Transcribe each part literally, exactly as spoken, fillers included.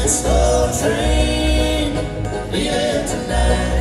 that slow train, leaving tonight.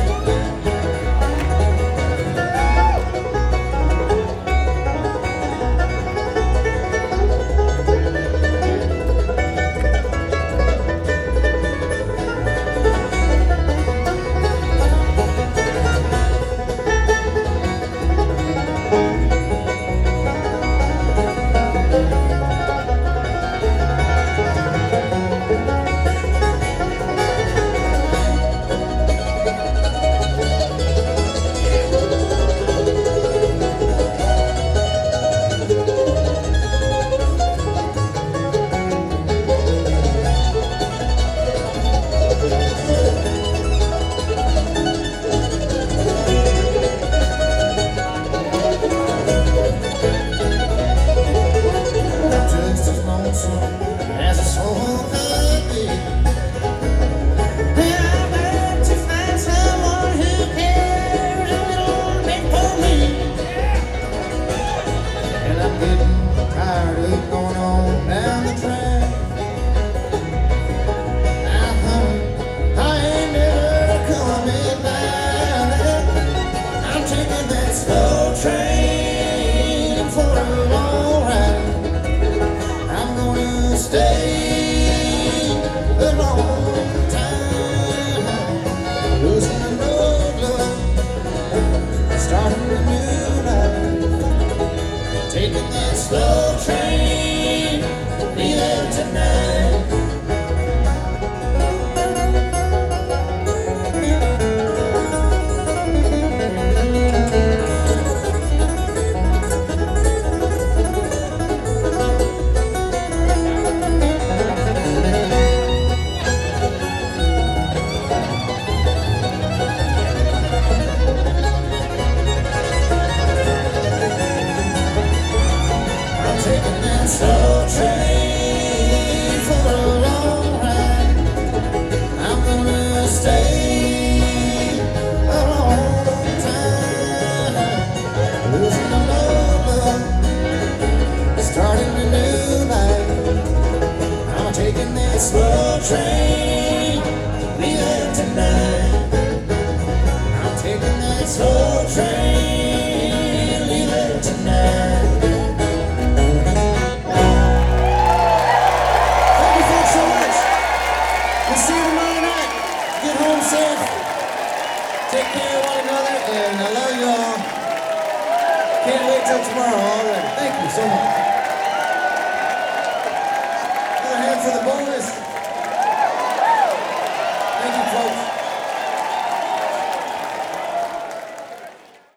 As a soul could be. I'd like to find someone who cares a little bit for me. And I'm getting tired of going on down the track. Now, honey, I ain't never coming back. I'm taking that slow train for a long ride. Stay a long time, losing an old love, starting a new life, taking that slow train, leaving tonight. Slow train for a long ride. I'm gonna stay a long time, losing a love, starting a new life. I'm taking that slow train, leaving tonight. I'm taking that slow train, leaving tonight. See you tomorrow night. Get home safe. Take care of one another, and I love you all. Can't wait till tomorrow already. Thank you so much. Another hand for the boys.